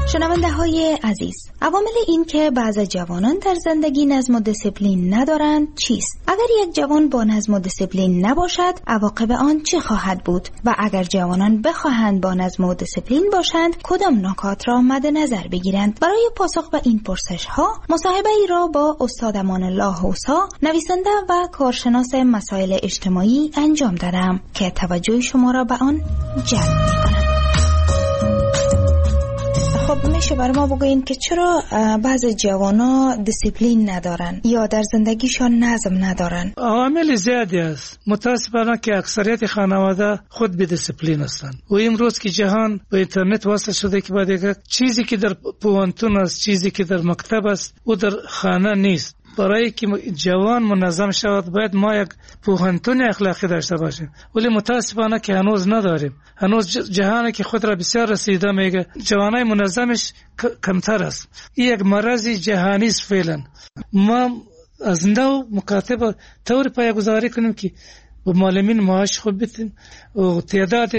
شنونده های عزیز، عوامل این که بعض جوانان در زندگی نظم و دیسیپلین ندارند چیست؟ اگر یک جوان با نظم و دیسیپلین نباشد، عواقب آن چه خواهد بود؟ و اگر جوانان بخواهند با نظم و دیسیپلین باشند، کدام نکات را مد نظر بگیرند؟ برای پاسخ به این پرسش ها، مصاحبه ای را با استاد امان الله حوسا، نویسنده و کارشناس مسائل اجتماعی انجام دادم که توجه شما را به آن جلب می‌کنم. خب میشه برای ما بگوین که چرا بعض جوانا دیسیپلین ندارن یا در زندگیشان نظم ندارن؟ عوامل زیادی است. متاسفانه که اکثریت خانواده خود به دیسیپلین هستند. و امروز که جهان به اینترنت وصل شده که بعد چیزی که در پوانتون است، چیزی که در مکتب است، او در خانه نیست. برای که جوان منظم شود باید ما یک پوهنتون اخلاقی داشته باشیم، ولی متاسفانه که هنوز نداریم. هنوز جهانی که خود را بسیار رسیده میگه جوانای منظمش کمتر است. این یک مرض جهانی است فعلا. ما از نو مکاتب طور پایه‌گذاری کنیم که به معلمین معاش خوب بدیم و تعداد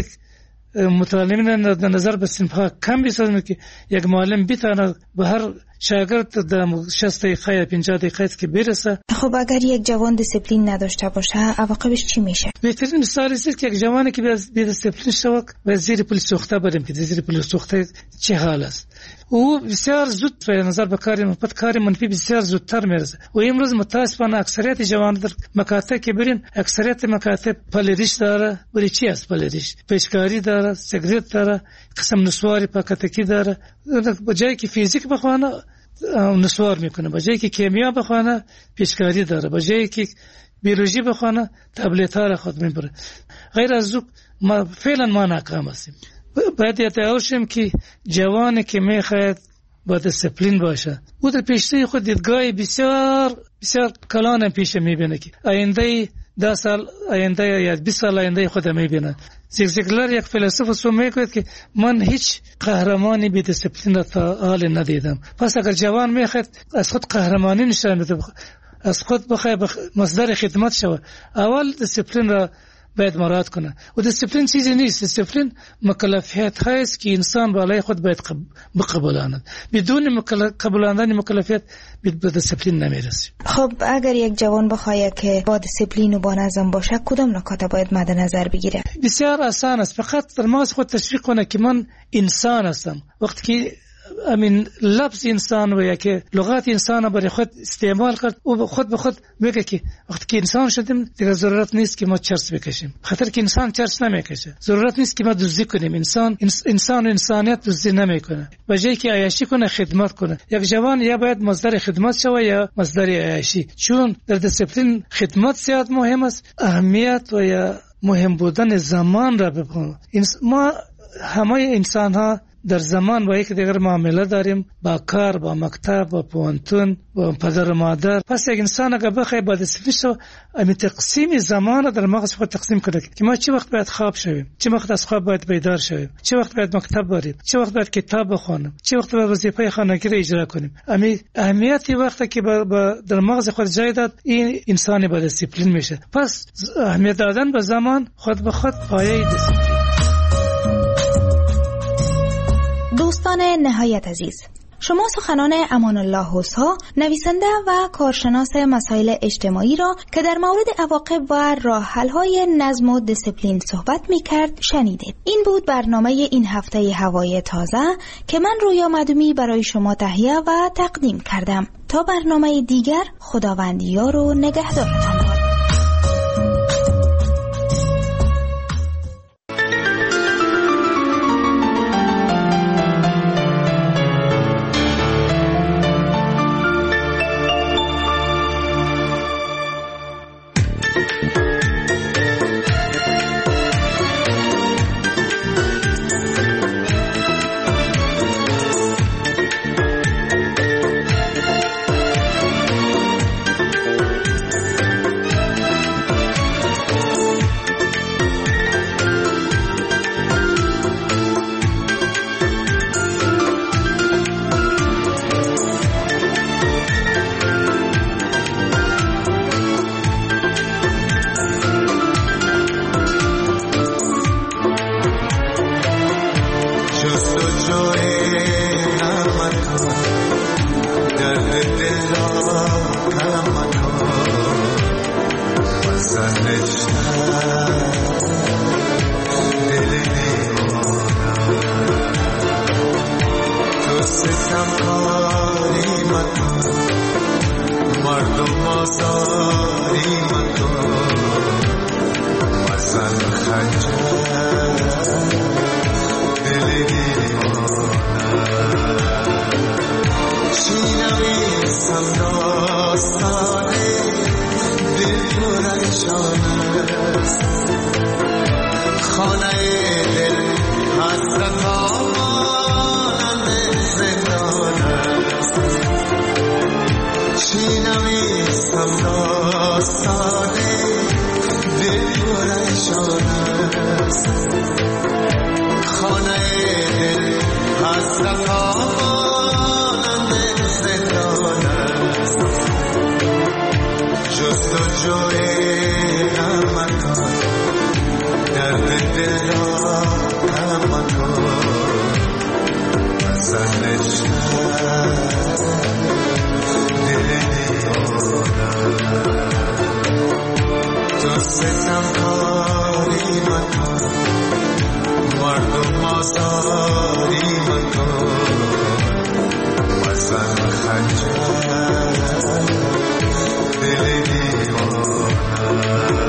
متعلمین در نظر به صنف‌ها کم بسازیم که یک معلم بتونه به هر شاگرد در 60 دقیقه یا 50 دقیقه که برسه. خب اگر یک جوان دیسیپلین نداشته باشه عواقبش چی میشه؟ بهترین مثال است که یک جوانی که بی دیسیپلین شود و زیر پل سوخته بریم که زیر پل سوخته چه حال است. او بسیار زود به نظر به کار منفی بسیار زودتر میرسه. و امروز متاسفانه اکثریت جوان در مکاتب که برین، اکثریت مکاتب پلریش داره. ولی چی است پلریش؟ پیشکاری داره، سیگریت داره، قسم نسواری پاکتکی داره. بجای که فیزیک بخونه نسوار میکنه، بجای که کیمیا بخونه پیشکاری داره، بجای که بیولوژی بخونه تبلیت ها را خود میبره. غیر از او فعلا ما ناکام هستیم. باید یادداشتیم که جوانی که میخواهد با دیسیپلین باشه او در پیشروی خود دیدگاه بسیار بسیار کلان پیش میبینه که آینده 10 سال آینده یا 20 سال آینده خود میبینه. زیگزیگلر یک فیلسوف سو میگه که من هیچ قهرمانی بی دیسیپلین تا حال ندیدم. پس اگر جوان میخواد از خود قهرمانی نشان بده، از خود بخواد مصدر خدمت شود، اول دیسیپلین را باید مراعات کنه. و دیسیپلین چیزی نیست. دیسیپلین مکلفیت هست که انسان بالای خود باید بقبولاند. بدون قبولاندن مکلفیت به دیسیپلین نمیرسه. خب اگر یک جوان بخواد که با دیسیپلین و با نظم باشه، کدام نکات باید مد نظر بگیره؟ بسیار آسان است. فقط در مغز خود تشویق کنه که من انسان هستم. وقتی که لفظ انسان و یا که لغات انسان برای خود استعمال کرد، او خود به خود میگه که وقتی که انسان شدیم دیگه ضرورت نیست که ما چرس بکشیم، خاطر که انسان چرس نمیکشه. ضرورت نیست که ما دزدی کنیم. انسان و انسانیت دزدی نمیکنه. بجای که عیاشی کنه خدمت کنه. یک جوان یا باید مصدر خدمت شوه یا مصدر عیاشی، چون در دیسیپلین خدمت زیاد مهم است. اهمیت و یا مهم بودن زمان را ببینیم. ما همه انسان ها در زمان با یک دیگر معامله داریم، با کار، با مکتب، با پوانتون، با پدر و مادر. پس یک انسان اگر بخواد با دیسیپلین شو امی تقسیم زمان را در مغز خود تقسیم کنه که ما چه وقت باید خواب شویم، چه وقت از خواب باید بیدار شویم، چه وقت باید مکتب بریم، چه وقت باید کتاب بخونیم، چه وقت باید وظیفه خانگی را اجرا کنیم. امی اهمیتی وقتی که در مغز خود جای داد، این انسان با دیسیپلین میشه. پس اهمیت دادن به زمان خود به خود پایه دیسیپلین. دوستان نهایت عزیز، شما سخنان امان الله حوسا، نویسنده و کارشناس مسائل اجتماعی را که در مورد عواقب و راه حل‌های نظم و دیسیپلین صحبت می‌کرد شنیدید. این بود برنامه این هفته هوای تازه که من رویا مدومی برای شما تهیه و تقدیم کردم. تا برنامه دیگر، خداوند یار و نگهدارتان باد. ستمکاری مکن، مردم آزاری مکن، بزن خنجر دل دیوانه. شنویسم داستان دل پرشان است، خانه دل حسرت آمانند زندان است. شنویسم داستان دل پرشان است، خانه دل حسرت آمانند زندان است. جستجوی غم مکن، درد دل را کم مکن، بزن دل دیوانه. تو ستمکاری مکن، مردم آزاری مکن، بزن خنجر دل دیوانه.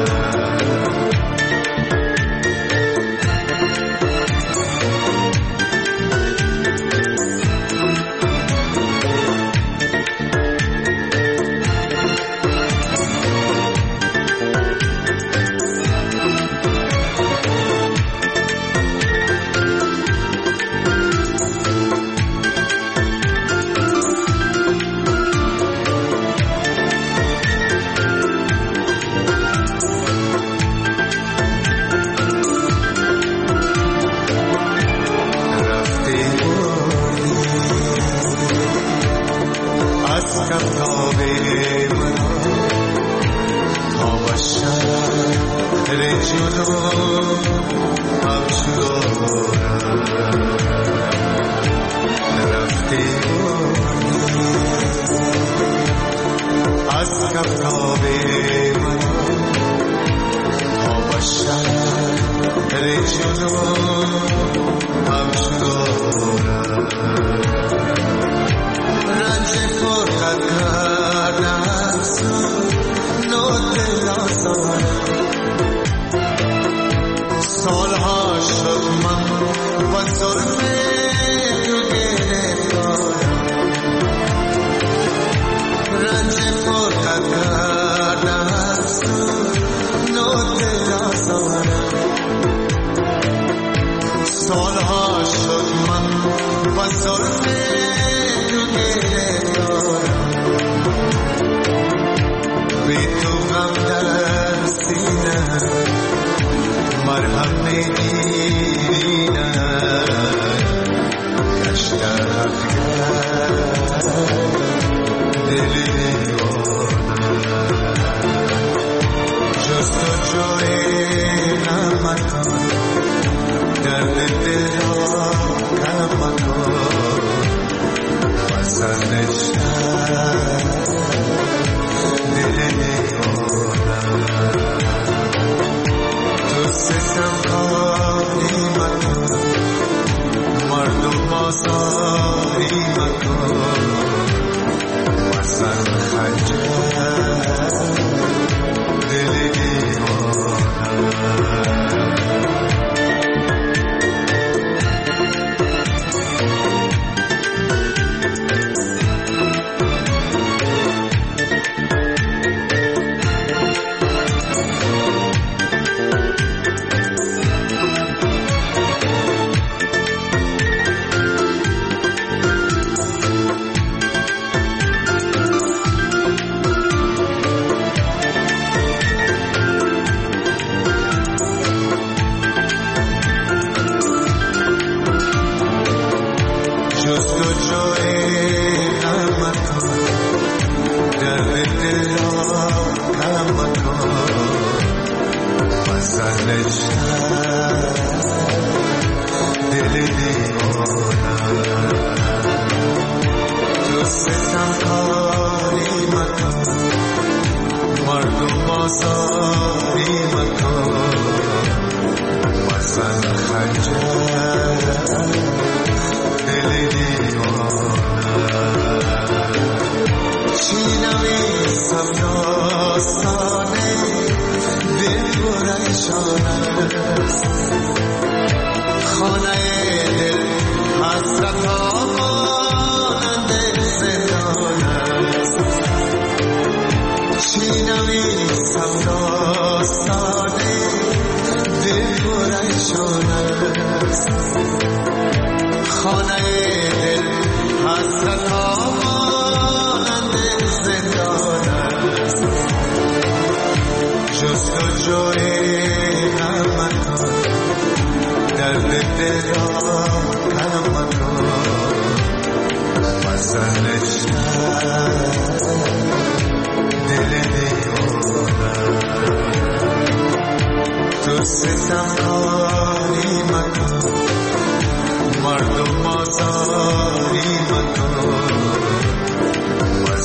خنجر دل دیوانه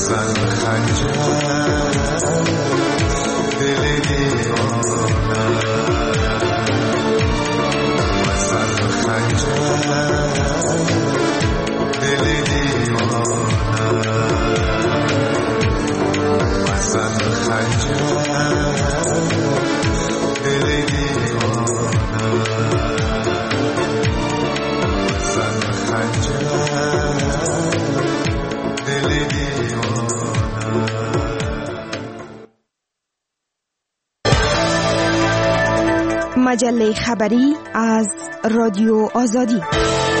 بزن خنجر دل دیوانه بزن خنجر دل دیوانه بزن خنجر دل دیوانه بزن خنجر دل دیوانه. مجله خبری از رادیو آزادی.